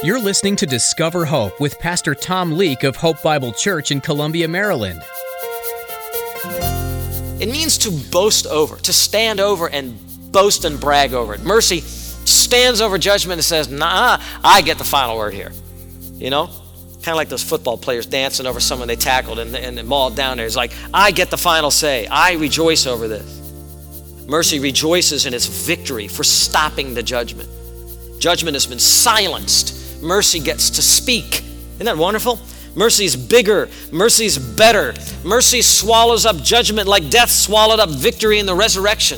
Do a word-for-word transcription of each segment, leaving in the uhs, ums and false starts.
You're listening to Discover Hope with Pastor Tom Leake of Hope Bible Church in Columbia, Maryland. It means to boast over, to stand over and boast and brag over it. Mercy stands over judgment and says, nah, I get the final word here. You know? Kind of like those football players dancing over someone they tackled and, and, and mauled down there. It's like, I get the final say. I rejoice over this. Mercy rejoices in its victory for stopping the judgment. Judgment has been silenced. Mercy gets to speak. Isn't that wonderful? Mercy is bigger. Mercy is better. Mercy swallows up judgment like death swallowed up victory in the resurrection.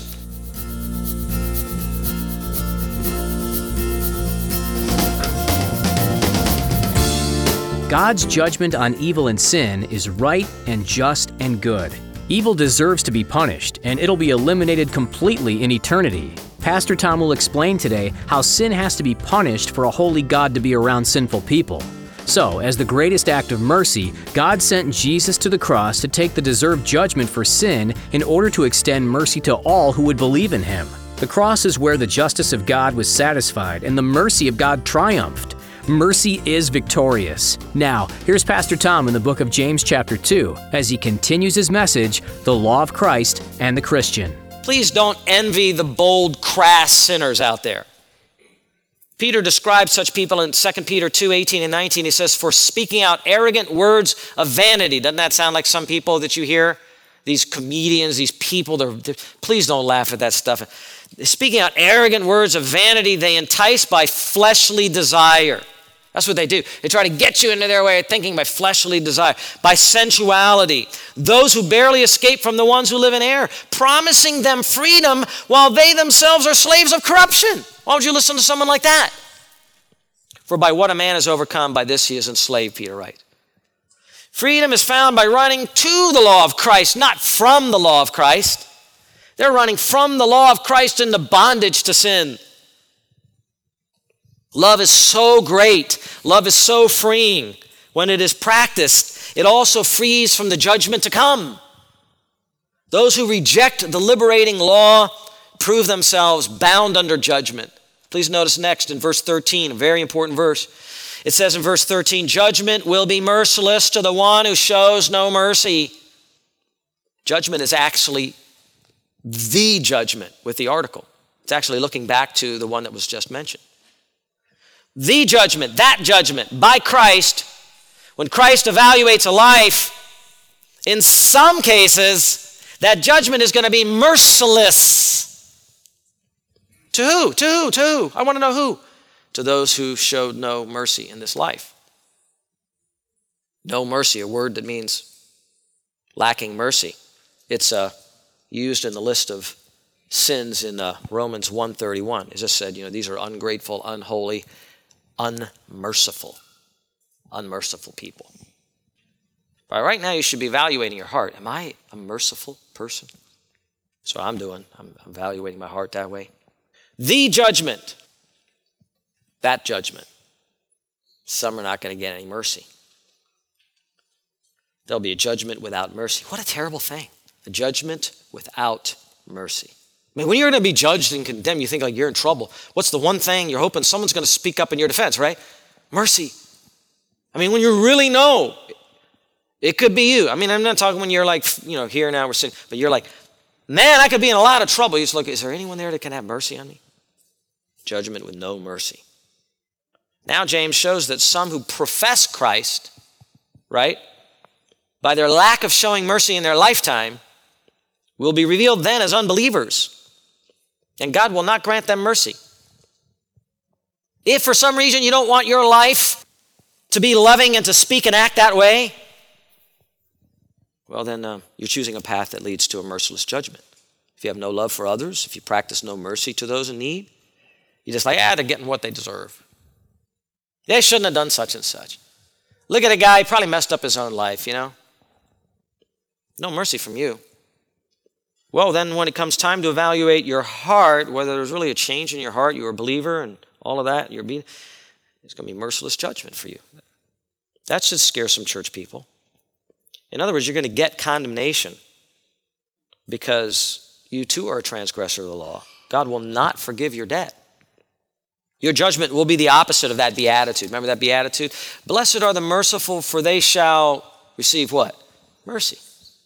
God's judgment on evil and sin is right and just and good. Evil deserves to be punished, and it'll be eliminated completely in eternity. Pastor Tom will explain today how sin has to be punished for a holy God to be around sinful people. So, as the greatest act of mercy, God sent Jesus to the cross to take the deserved judgment for sin in order to extend mercy to all who would believe in Him. The cross is where the justice of God was satisfied and the mercy of God triumphed. Mercy is victorious. Now, here's Pastor Tom in the book of James chapter two as he continues his message, The Law of Christ and the Christian. Please don't envy the bold, crass sinners out there. Peter describes such people in Second Peter two, eighteen and nineteen. He says, for speaking out arrogant words of vanity. Doesn't that sound like some people that you hear? These comedians, these people, they're, they're, please don't laugh at that stuff. Speaking out arrogant words of vanity, they entice by fleshly desire. That's what they do. They try to get you into their way of thinking by fleshly desire, by sensuality. Those who barely escape from the ones who live in error, promising them freedom while they themselves are slaves of corruption. Why would you listen to someone like that? For by what a man is overcome, by this he is enslaved, Peter writes. Freedom is found by running to the law of Christ, not from the law of Christ. They're running from the law of Christ into bondage to sin. Love is so great. Love is so freeing. When it is practiced, it also frees from the judgment to come. Those who reject the liberating law prove themselves bound under judgment. Please notice next in verse thirteen, a very important verse. It says in verse thirteen, judgment will be merciless to the one who shows no mercy. Judgment is actually the judgment with the article. It's actually looking back to the one that was just mentioned. The judgment, that judgment by Christ, when Christ evaluates a life, in some cases, that judgment is going to be merciless. To who? To who? To who? I want to know who. To those who showed no mercy in this life. No mercy, a word that means lacking mercy. It's uh, used in the list of sins in uh, Romans one thirty-one. It just said, you know, these are ungrateful, unholy, unmerciful, unmerciful people. But right now you should be evaluating your heart. Am I a merciful person? That's what I'm doing. I'm evaluating my heart that way. The judgment, that judgment. Some are not going to get any mercy. There'll be a judgment without mercy. What a terrible thing. A judgment without mercy. I mean, when you're going to be judged and condemned, you think like you're in trouble. What's the one thing you're hoping someone's going to speak up in your defense, right? Mercy. I mean, when you really know, it could be you. I mean, I'm not talking when you're like, you know, here now we're sitting, but you're like, man, I could be in a lot of trouble. You just look, is there anyone there that can have mercy on me? Judgment with no mercy. Now James shows that some who profess Christ, right, by their lack of showing mercy in their lifetime, will be revealed then as unbelievers. And God will not grant them mercy. If for some reason you don't want your life to be loving and to speak and act that way, well then uh, you're choosing a path that leads to a merciless judgment. If you have no love for others, if you practice no mercy to those in need, you're just like, ah, they're getting what they deserve. They shouldn't have done such and such. Look at a guy, he probably messed up his own life, you know. No mercy from you. Well, then when it comes time to evaluate your heart, whether there's really a change in your heart, you're a believer and all of that, you're being, it's going to be merciless judgment for you. That should scare some church people. In other words, you're going to get condemnation because you too are a transgressor of the law. God will not forgive your debt. Your judgment will be the opposite of that beatitude. Remember that beatitude? Blessed are the merciful, for they shall receive what? Mercy.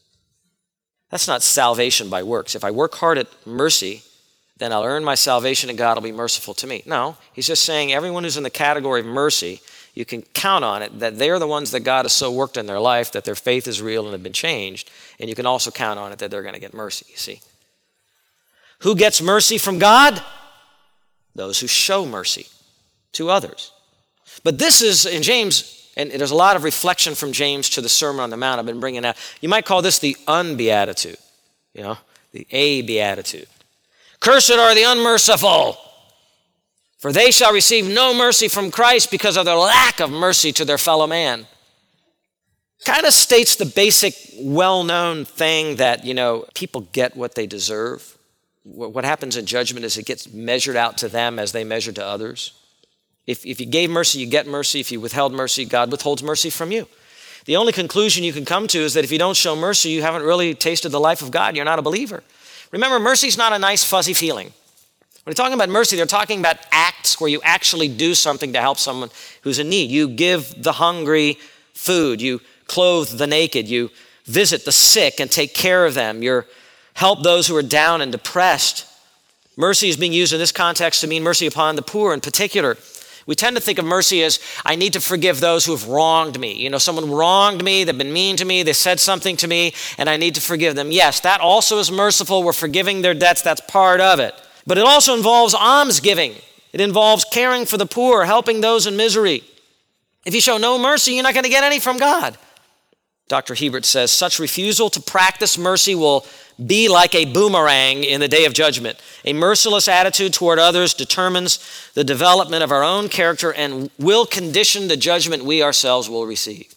That's not salvation by works. If I work hard at mercy, then I'll earn my salvation and God will be merciful to me. No, he's just saying everyone who's in the category of mercy, you can count on it that they're the ones that God has so worked in their life that their faith is real and have been changed. And you can also count on it that they're going to get mercy, you see. Who gets mercy from God? Those who show mercy to others. But this is, in James, and there's a lot of reflection from James to the Sermon on the Mount I've been bringing out. You might call this the unbeatitude, you know, the a beatitude. Cursed are the unmerciful, for they shall receive no mercy from Christ because of their lack of mercy to their fellow man. Kind of states the basic, well-known thing that, you know, people get what they deserve. What happens in judgment is it gets measured out to them as they measure to others. If, if you gave mercy, you get mercy. If you withheld mercy, God withholds mercy from you. The only conclusion you can come to is that if you don't show mercy, you haven't really tasted the life of God. You're not a believer. Remember, mercy is not a nice, fuzzy feeling. When they're talking about mercy, they're talking about acts where you actually do something to help someone who's in need. You give the hungry food. You clothe the naked. You visit the sick and take care of them. You help those who are down and depressed. Mercy is being used in this context to mean mercy upon the poor in particular. We tend to think of mercy as, I need to forgive those who have wronged me. You know, someone wronged me, they've been mean to me, they said something to me, and I need to forgive them. Yes, that also is merciful. We're forgiving their debts. That's part of it. But it also involves almsgiving. It involves caring for the poor, helping those in misery. If you show no mercy, you're not going to get any from God. Doctor Hebert says, such refusal to practice mercy will be like a boomerang in the day of judgment. A merciless attitude toward others determines the development of our own character and will condition the judgment we ourselves will receive.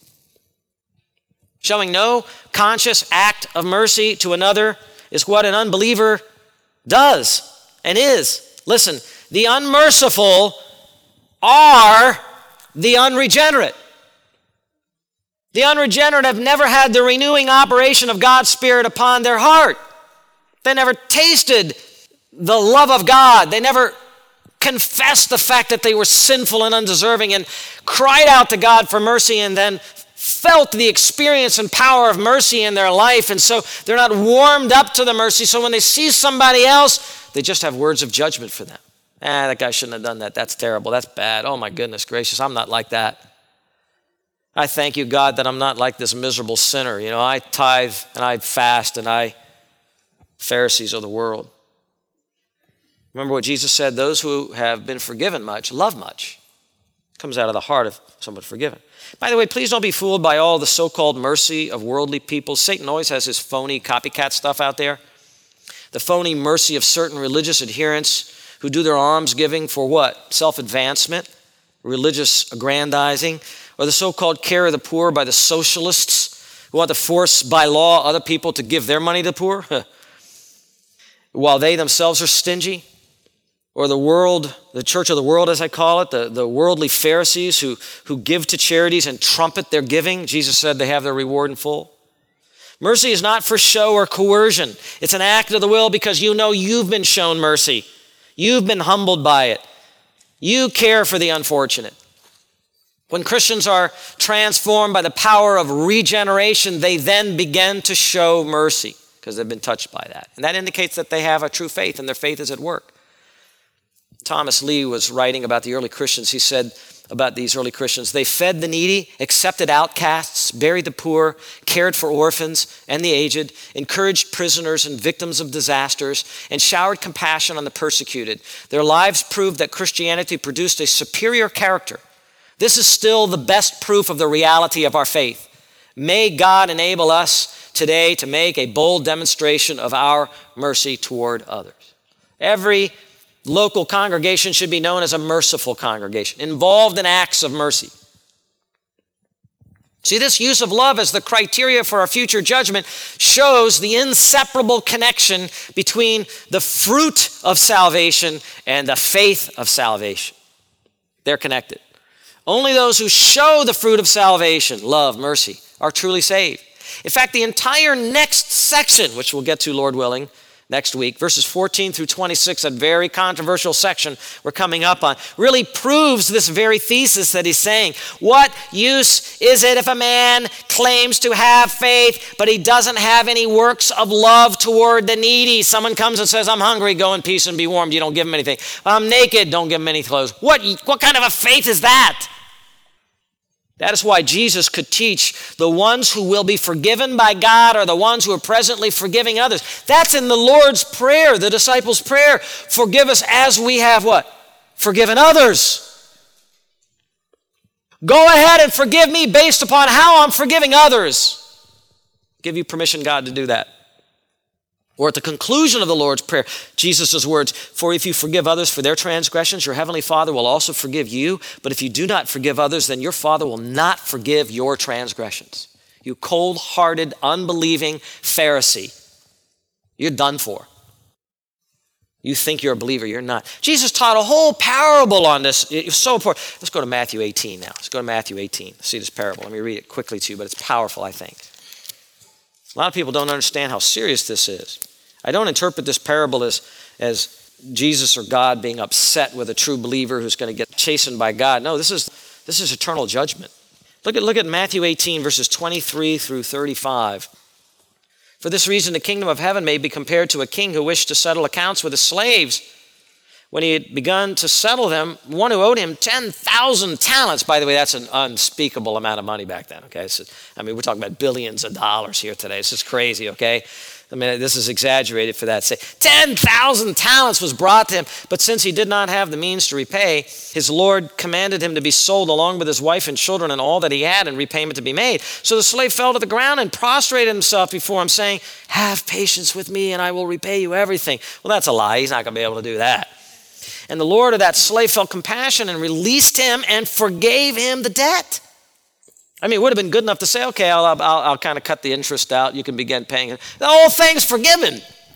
Showing no conscious act of mercy to another is what an unbeliever does and is. Listen, the unmerciful are the unregenerate. The unregenerate have never had the renewing operation of God's Spirit upon their heart. They never tasted the love of God. They never confessed the fact that they were sinful and undeserving and cried out to God for mercy and then felt the experience and power of mercy in their life. And so they're not warmed up to the mercy. So when they see somebody else, they just have words of judgment for them. Ah, that guy shouldn't have done that. That's terrible. That's bad. Oh my goodness gracious, I'm not like that. I thank you, God, that I'm not like this miserable sinner. You know, I tithe and I fast and I, Pharisees of the world. Remember what Jesus said, those who have been forgiven much, love much. It comes out of the heart of someone forgiven. By the way, please don't be fooled by all the so-called mercy of worldly people. Satan always has his phony copycat stuff out there. The phony mercy of certain religious adherents who do their almsgiving for what? Self-advancement, religious aggrandizing, or the so-called care of the poor by the socialists who want to force by law other people to give their money to the poor while they themselves are stingy. Or the world, the church of the world as I call it, the, the worldly Pharisees who, who give to charities and trumpet their giving. Jesus said they have their reward in full. Mercy is not for show or coercion. It's an act of the will because you know you've been shown mercy. You've been humbled by it. You care for the unfortunate. When Christians are transformed by the power of regeneration, they then begin to show mercy because they've been touched by that. And that indicates that they have a true faith and their faith is at work. Thomas Lee was writing about the early Christians. He said about these early Christians, they fed the needy, accepted outcasts, buried the poor, cared for orphans and the aged, encouraged prisoners and victims of disasters, and showered compassion on the persecuted. Their lives proved that Christianity produced a superior character. This is still the best proof of the reality of our faith. May God enable us today to make a bold demonstration of our mercy toward others. Every local congregation should be known as a merciful congregation, involved in acts of mercy. See, this use of love as the criteria for our future judgment shows the inseparable connection between the fruit of salvation and the faith of salvation. They're connected. Only those who show the fruit of salvation, love, mercy, are truly saved. In fact, the entire next section, which we'll get to, Lord willing, next week. Verses fourteen through twenty-six, a very controversial section we're coming up on, really proves this very thesis that he's saying. What use is it if a man claims to have faith, but he doesn't have any works of love toward the needy? Someone comes and says, I'm hungry, go in peace and be warmed. You don't give him anything. I'm naked, don't give him any clothes. What, what kind of a faith is that? That is why Jesus could teach the ones who will be forgiven by God are the ones who are presently forgiving others. That's in the Lord's Prayer, the disciples' prayer. Forgive us as we have what? Forgiven others. Go ahead and forgive me based upon how I'm forgiving others. Give you permission, God, to do that. Or at the conclusion of the Lord's Prayer, Jesus' words, for if you forgive others for their transgressions, your heavenly Father will also forgive you. But if you do not forgive others, then your Father will not forgive your transgressions. You cold-hearted, unbelieving Pharisee. You're done for. You think you're a believer, you're not. Jesus taught a whole parable on this. It's so important. Let's go to Matthew eighteen now. Let's go to Matthew eighteen. See this parable. Let me read it quickly to you, but it's powerful, I think. A lot of people don't understand how serious this is. I don't interpret this parable as, as Jesus or God being upset with a true believer who's going to get chastened by God. No, this is, this is eternal judgment. Look at, look at Matthew eighteen, verses twenty-three through thirty-five. For this reason, the kingdom of heaven may be compared to a king who wished to settle accounts with his slaves. When he had begun to settle them, one who owed him ten thousand talents. By the way, that's an unspeakable amount of money back then, okay? So, I mean, we're talking about billions of dollars here today. It's just crazy, okay? I mean, this is exaggerated for that sake. ten thousand talents was brought to him, but since he did not have the means to repay, his Lord commanded him to be sold along with his wife and children and all that he had, and repayment to be made. So the slave fell to the ground and prostrated himself before him, saying, have patience with me and I will repay you everything. Well, that's a lie. He's not going to be able to do that. And the Lord of that slave felt compassion and released him and forgave him the debt. I mean, it would have been good enough to say, okay, I'll, I'll, I'll kind of cut the interest out. You can begin paying it. The whole thing's forgiven.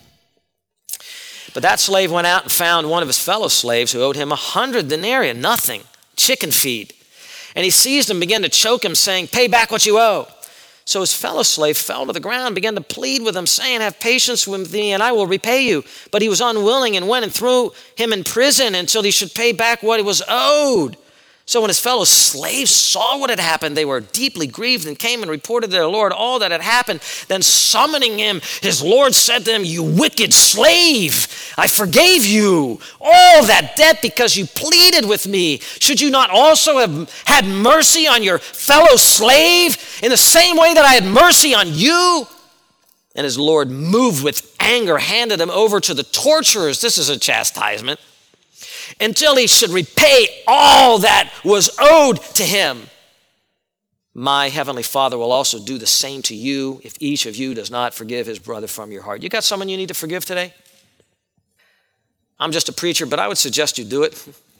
But that slave went out and found one of his fellow slaves who owed him a hundred denarii, nothing, chicken feed. And he seized him, began to choke him, saying, pay back what you owe. So his fellow slave fell to the ground, began to plead with him, saying, have patience with me and I will repay you. But he was unwilling and went and threw him in prison until he should pay back what he was owed. So when his fellow slaves saw what had happened, they were deeply grieved and came and reported to their Lord all that had happened. Then summoning him, his Lord said to him, you wicked slave, I forgave you all that debt because you pleaded with me. Should you not also have had mercy on your fellow slave in the same way that I had mercy on you? And his Lord, moved with anger, handed him over to the torturers. This is a chastisement. Until he should repay all that was owed to him. My heavenly Father will also do the same to you if each of you does not forgive his brother from your heart. You got someone you need to forgive today? I'm just a preacher, but I would suggest you do it.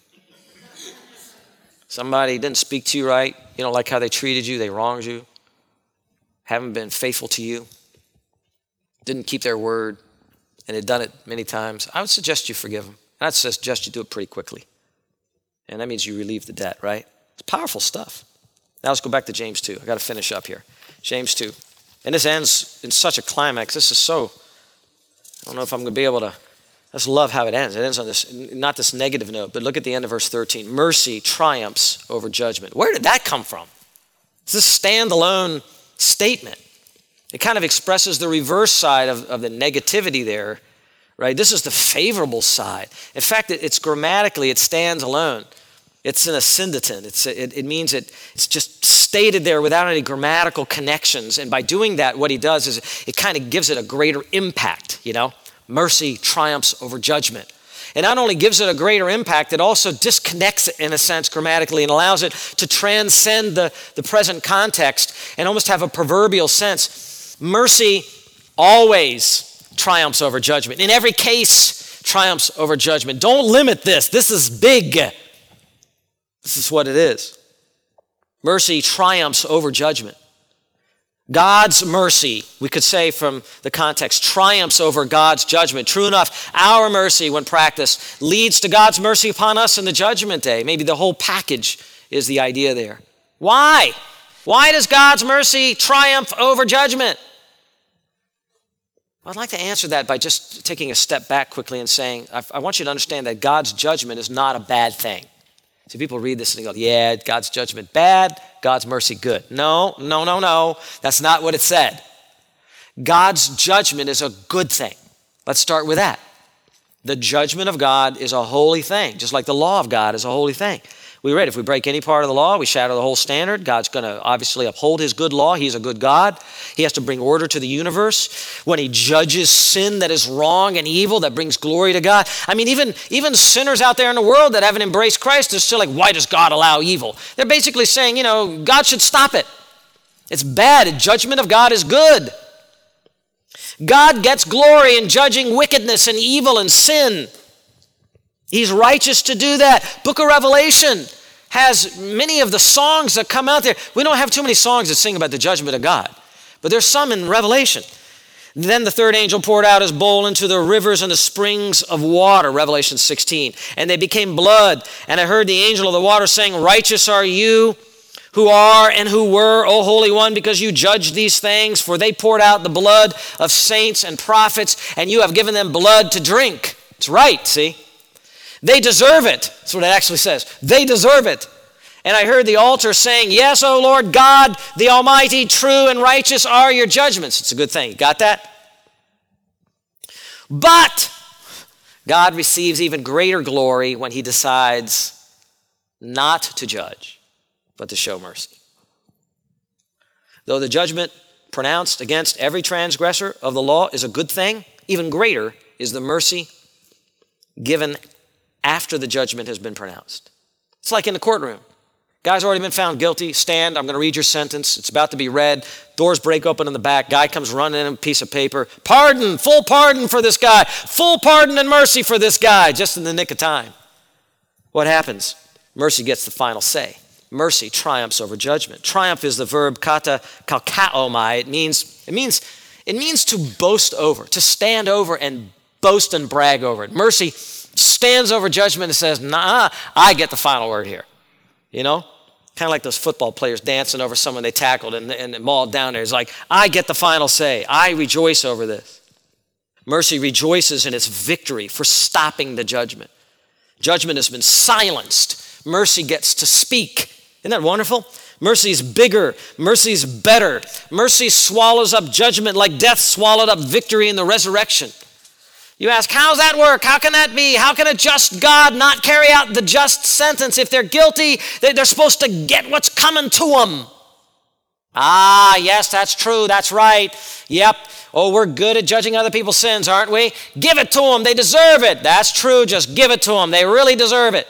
Somebody didn't speak to you right. You don't like how they treated you. They wronged you. Haven't been faithful to you. Didn't keep their word and had done it many times. I would suggest you forgive them. And I'd suggest you do it pretty quickly. And that means you relieve the debt, right? It's powerful stuff. Now let's go back to James two. I got to finish up here. James two. And this ends in such a climax. This is so, I don't know if I'm going to be able to, I just love how it ends. It ends on this, not this negative note, but look at the end of verse thirteen. Mercy triumphs over judgment. Where did that come from? It's a standalone statement. It kind of expresses the reverse side of, of the negativity there. Right? This is the favorable side. In fact, it, it's grammatically, it stands alone. It's an ascendative. It's, it, it means it, it's just stated there without any grammatical connections. And by doing that, what he does is it kind of gives it a greater impact, you know? Mercy triumphs over judgment. It not only gives it a greater impact, it also disconnects it in a sense grammatically and allows it to transcend the, the present context and almost have a proverbial sense. Mercy always triumphs over judgment. In every case, triumphs over judgment. Don't limit this. This is big. This is what it is. Mercy triumphs over judgment. God's mercy, we could say from the context, triumphs over God's judgment. True enough, our mercy, when practiced, leads to God's mercy upon us in the judgment day. Maybe the whole package is the idea there. Why? Why does God's mercy triumph over judgment? I'd like to answer that by just taking a step back quickly and saying, I, I want you to understand that God's judgment is not a bad thing. See, people read this and they go, yeah, God's judgment bad, God's mercy good. No, no, no, no. That's not what it said. God's judgment is a good thing. Let's start with that. The judgment of God is a holy thing, just like the law of God is a holy thing. We read, if we break any part of the law, we shatter the whole standard. God's going to obviously uphold his good law. He's a good God. He has to bring order to the universe. When he judges sin that is wrong and evil, that brings glory to God. I mean, even, even sinners out there in the world that haven't embraced Christ are still like, why does God allow evil? They're basically saying, you know, God should stop it. It's bad. The judgment of God is good. God gets glory in judging wickedness and evil and sin. He's righteous to do that. Book of Revelation has many of the songs that come out there. We don't have too many songs that sing about the judgment of God, but there's some in Revelation. Then the third angel poured out his bowl into the rivers and the springs of water, Revelation sixteen, and they became blood. And I heard the angel of the water saying, righteous are you who are and who were, O Holy One, because you judged these things, for they poured out the blood of saints and prophets, and you have given them blood to drink. It's right, see? They deserve it. That's what it actually says. They deserve it. And I heard the altar saying, yes, O Lord God, the Almighty, true and righteous are your judgments. It's a good thing. You got that? But God receives even greater glory when he decides not to judge, but to show mercy. Though the judgment pronounced against every transgressor of the law is a good thing, even greater is the mercy given after the judgment has been pronounced. It's like in the courtroom. Guy's already been found guilty. Stand, I'm going to read your sentence. It's about to be read. Doors break open in the back. Guy comes running in a piece of paper. Pardon, full pardon for this guy. Full pardon and mercy for this guy, just in the nick of time. What happens? Mercy gets the final say. Mercy triumphs over judgment. Triumph is the verb kata kalkaomai. It means, it means, it means to boast over, to stand over and boast and brag over it. Mercy stands over judgment and says, nah, I get the final word here. You know? Kind of like those football players dancing over someone they tackled and, and mauled down there. It's like, I get the final say. I rejoice over this. Mercy rejoices in its victory for stopping the judgment. Judgment has been silenced. Mercy gets to speak. Isn't that wonderful? Mercy is bigger. Mercy is better. Mercy swallows up judgment like death swallowed up victory in the resurrection. You ask, how does that work? How can that be? How can a just God not carry out the just sentence? If they're guilty, they're supposed to get what's coming to them. Ah, yes, that's true. That's right. Yep. Oh, we're good at judging other people's sins, aren't we? Give it to them. They deserve it. That's true. Just give it to them. They really deserve it.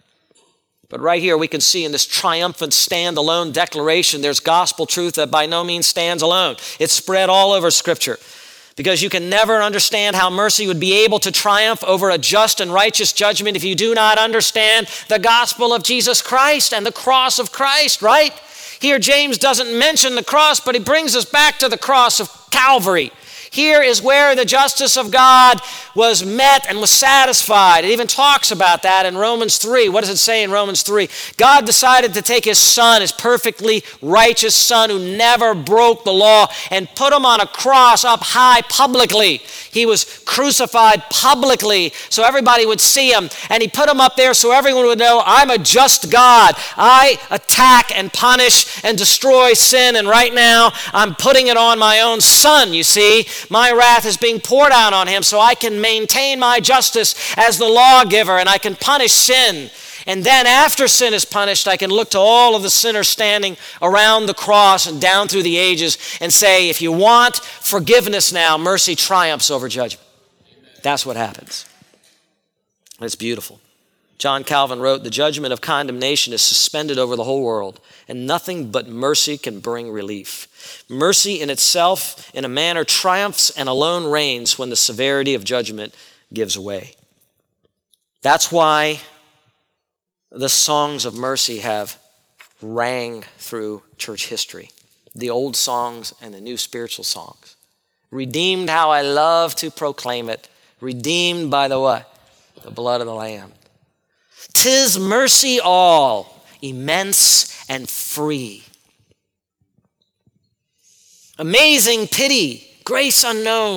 But right here we can see in this triumphant stand-alone declaration, there's gospel truth that by no means stands alone. It's spread all over Scripture. Because you can never understand how mercy would be able to triumph over a just and righteous judgment if you do not understand the gospel of Jesus Christ and the cross of Christ, right? Here James doesn't mention the cross, but he brings us back to the cross of Calvary. Here is where the justice of God was met and was satisfied. It even talks about that in Romans three. What does it say in Romans three? God decided to take his son, his perfectly righteous son who never broke the law, and put him on a cross up high publicly. He was crucified publicly so everybody would see him. And he put him up there so everyone would know, I'm a just God. I attack and punish and destroy sin. And right now, I'm putting it on my own son, you see. My wrath is being poured out on him so I can maintain my justice as the lawgiver and I can punish sin. And then after sin is punished, I can look to all of the sinners standing around the cross and down through the ages and say, if you want forgiveness now, mercy triumphs over judgment. That's what happens. It's beautiful. John Calvin wrote, the judgment of condemnation is suspended over the whole world, and nothing but mercy can bring relief. Mercy in itself, in a manner, triumphs and alone reigns when the severity of judgment gives way. That's why the songs of mercy have rang through church history. The old songs and the new spiritual songs. Redeemed, how I love to proclaim it. Redeemed by the what? The blood of the Lamb. 'Tis mercy all, immense and free. Amazing pity, grace unknown,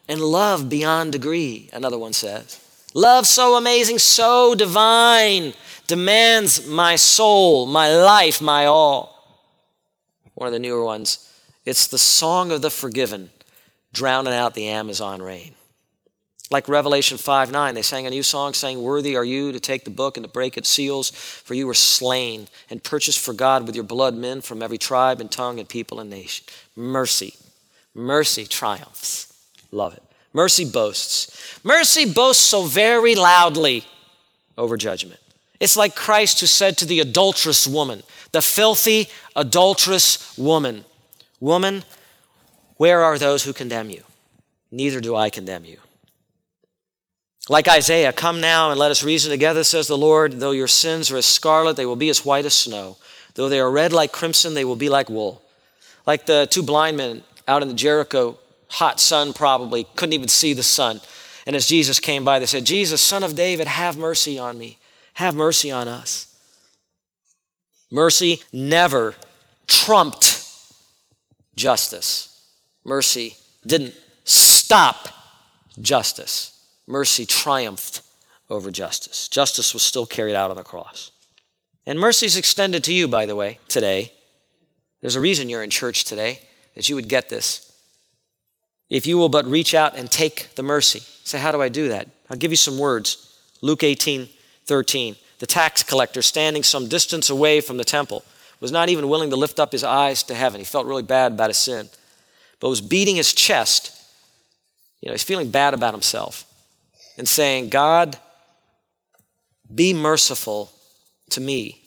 and love beyond degree, another one says. Love so amazing, so divine, demands my soul, my life, my all. One of the newer ones, it's the song of the forgiven, drowning out the Amazon rain. Like Revelation five nine, they sang a new song saying, worthy are you to take the book and to break its seals, for you were slain and purchased for God with your blood men from every tribe and tongue and people and nation. Mercy, mercy triumphs. Love it. Mercy boasts. Mercy boasts so very loudly over judgment. It's like Christ who said to the adulterous woman, the filthy, adulterous woman, woman, where are those who condemn you? Neither do I condemn you. Like Isaiah, come now and let us reason together, says the Lord. Though your sins are as scarlet, they will be as white as snow. Though they are red like crimson, they will be like wool. Like the two blind men out in the Jericho, hot sun probably, couldn't even see the sun. And as Jesus came by, they said, Jesus, Son of David, have mercy on me. Have mercy on us. Mercy never trumped justice. Mercy didn't stop justice. Mercy triumphed over justice. Justice was still carried out on the cross. And mercy is extended to you, by the way, today. There's a reason you're in church today, that you would get this. If you will but reach out and take the mercy. Say, how do I do that? I'll give you some words. Luke eighteen thirteen. The tax collector, standing some distance away from the temple, was not even willing to lift up his eyes to heaven. He felt really bad about his sin, but was beating his chest. You know, he's feeling bad about himself and saying, God, be merciful to me,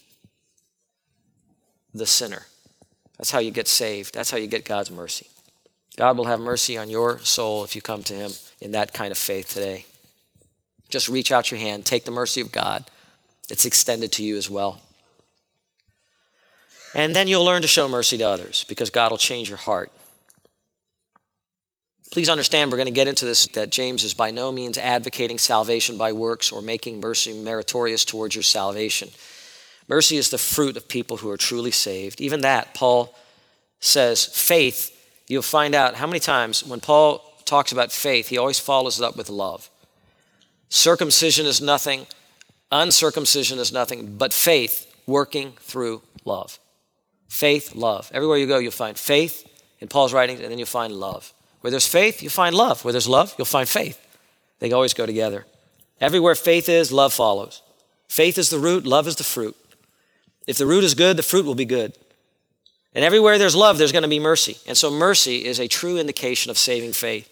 the sinner. That's how you get saved. That's how you get God's mercy. God will have mercy on your soul if you come to him in that kind of faith today. Just reach out your hand, take the mercy of God. It's extended to you as well. And then you'll learn to show mercy to others because God will change your heart. Please understand, we're going to get into this, that James is by no means advocating salvation by works or making mercy meritorious towards your salvation. Mercy is the fruit of people who are truly saved. Even that, Paul says, faith, you'll find out how many times when Paul talks about faith, he always follows it up with love. Circumcision is nothing, uncircumcision is nothing, but faith working through love. Faith, love. Everywhere you go, you'll find faith in Paul's writings, and then you'll find love. Where there's faith, you'll find love. Where there's love, you'll find faith. They always go together. Everywhere faith is, love follows. Faith is the root, love is the fruit. If the root is good, the fruit will be good. And everywhere there's love, there's going to be mercy. And so mercy is a true indication of saving faith.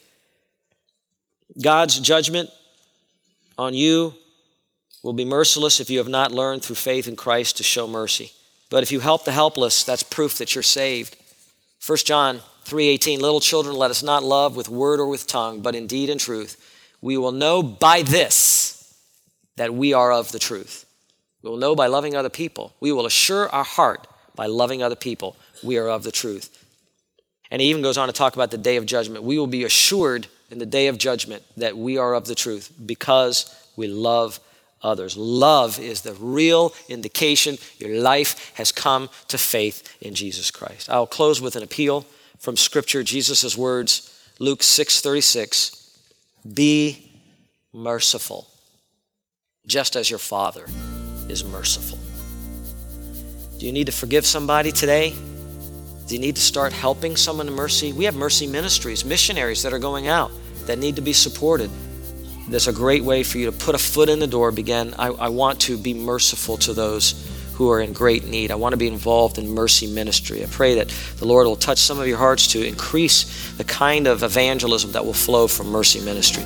God's judgment on you will be merciless if you have not learned through faith in Christ to show mercy. But if you help the helpless, that's proof that you're saved. First John three eighteen, little children, let us not love with word or with tongue, but in deed and truth. We will know by this that we are of the truth. We will know by loving other people. We will assure our heart by loving other people we are of the truth. And he even goes on to talk about the day of judgment. We will be assured in the day of judgment that we are of the truth because we love others. Love is the real indication your life has come to faith in Jesus Christ. I'll close with an appeal from Scripture, Jesus' words, Luke six thirty-six, be merciful, just as your Father is merciful. Do you need to forgive somebody today? Do you need to start helping someone in mercy? We have mercy ministries, missionaries that are going out that need to be supported. There's a great way for you to put a foot in the door, begin, I, I want to be merciful to those who are in great need. I want to be involved in mercy ministry. I pray that the Lord will touch some of your hearts to increase the kind of evangelism that will flow from mercy ministry.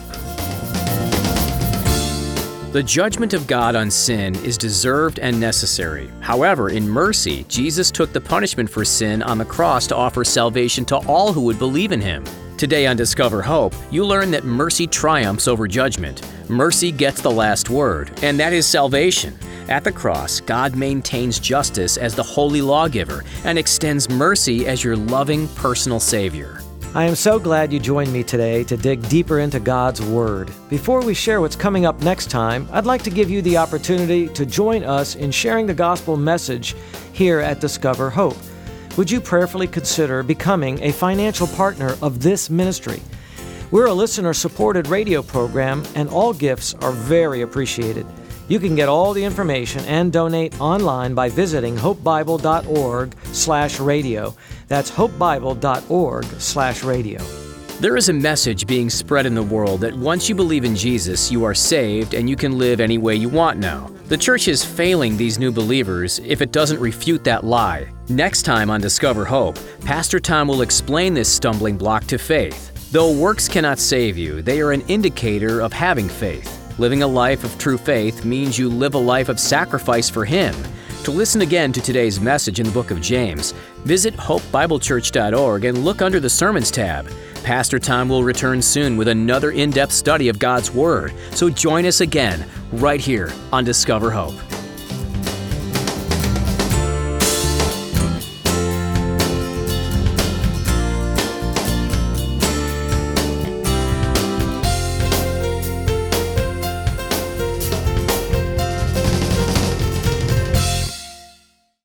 The judgment of God on sin is deserved and necessary. However, in mercy, Jesus took the punishment for sin on the cross to offer salvation to all who would believe in him. Today on Discover Hope, you learn that mercy triumphs over judgment. Mercy gets the last word, and that is salvation. At the cross, God maintains justice as the holy lawgiver and extends mercy as your loving personal Savior. I am so glad you joined me today to dig deeper into God's Word. Before we share what's coming up next time, I'd like to give you the opportunity to join us in sharing the gospel message here at Discover Hope. Would you prayerfully consider becoming a financial partner of this ministry? We're a listener-supported radio program, and all gifts are very appreciated. You can get all the information and donate online by visiting hopebible.org slash radio. That's hopebible.org slash radio. There is a message being spread in the world that once you believe in Jesus, you are saved and you can live any way you want now. The church is failing these new believers if it doesn't refute that lie. Next time on Discover Hope, Pastor Tom will explain this stumbling block to faith. Though works cannot save you, they are an indicator of having faith. Living a life of true faith means you live a life of sacrifice for Him. To listen again to today's message in the book of James, visit hope bible church dot org and look under the Sermons tab. Pastor Tom will return soon with another in-depth study of God's Word, so join us again right here on Discover Hope.